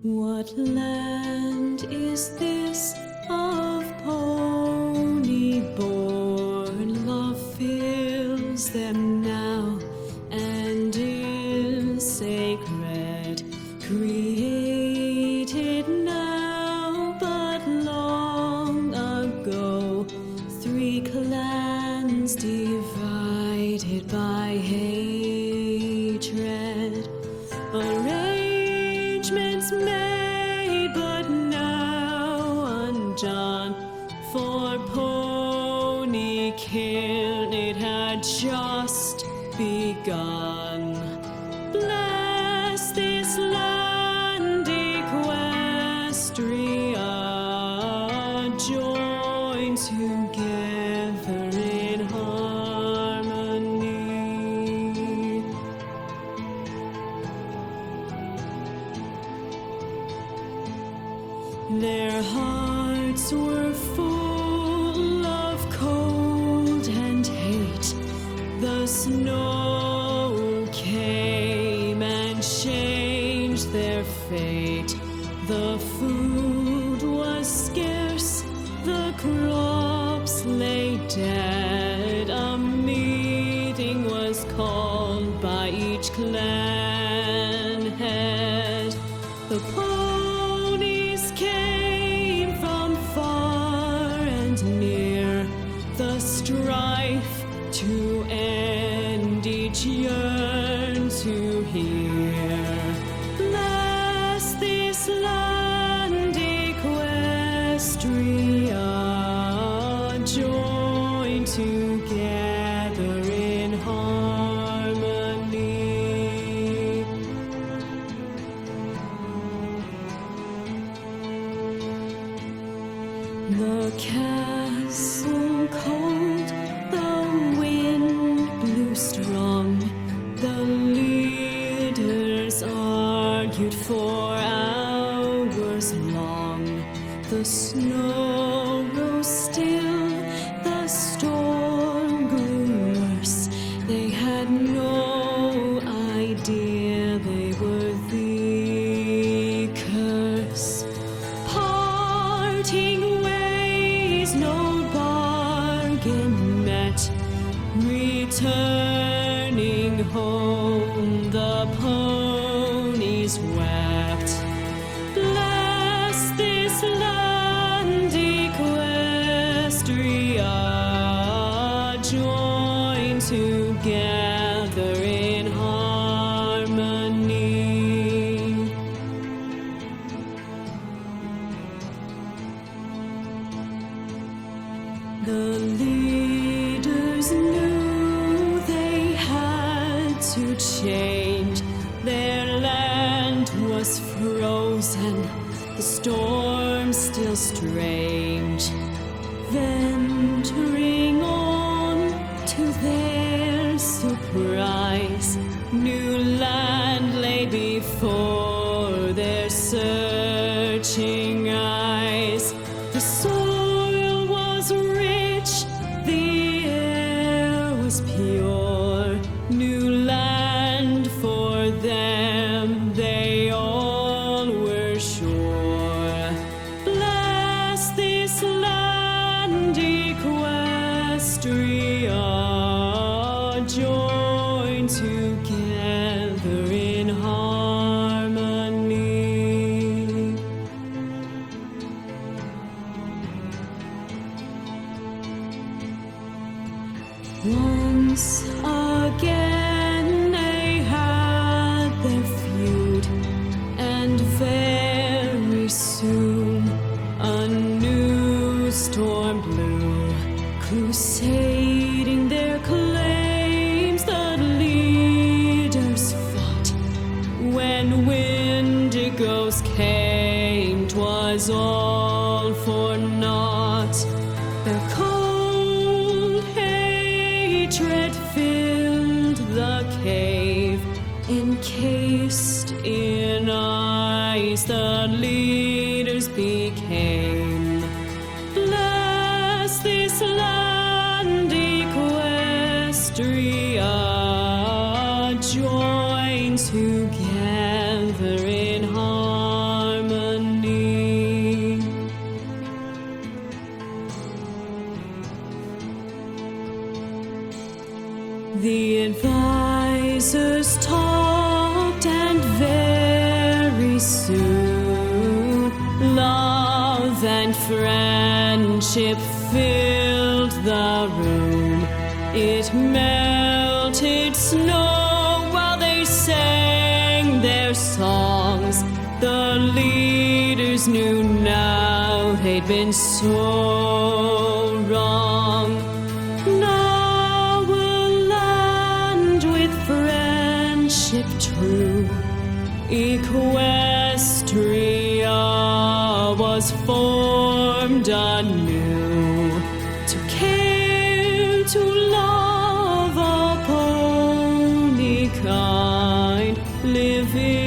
What land is this of pony-born? Love fills them now and is sacred, created now, but long ago. Three clans divided by hatred. Arrangements made, but now undone. For Ponykin it had just begun. Bless this land, Equestria, joined together in harmony. Their hearts were full of cold and hate. The snow came and changed their fate. The food was scarce, the crops lay dead. A meeting was called by each clan head. The ponies came from far and near, the strife to end each yearn to hear. Bless this land, Equestria, joined together in harmony. The castle cold, the wind blew strong. The leaders argued for hours long. The snow rose still, the storm grew worse. They had no idea they were the curse. Parting ways, no bargain met. Returning home, the ponies wept. Bless this land, Equestria, joined together in harmony. The leaders knew they had to change. Their land was frozen, the storm still strange. Venturing on, to their surprise, new land lay before their searching eyes. The soil was rich, the air was pure. New land for them, they all were sure. Bless this land, Equestria, joined together in harmony. Once again they had their feud, and very soon a new storm blew, crusading their claims. The leaders fought. When Windigos came, 'twas all for naught. Their cold hatred filled the cave, encased in ice the leaders became. Bless this land, Equestria, joined together in harmony. princes talked, and very soon love and friendship filled the room. It melted snow while they sang their songs. The leaders knew now they'd been so wrong. Now a land with friendship true, Equestria was formed anew, to care, to love a pony kind, living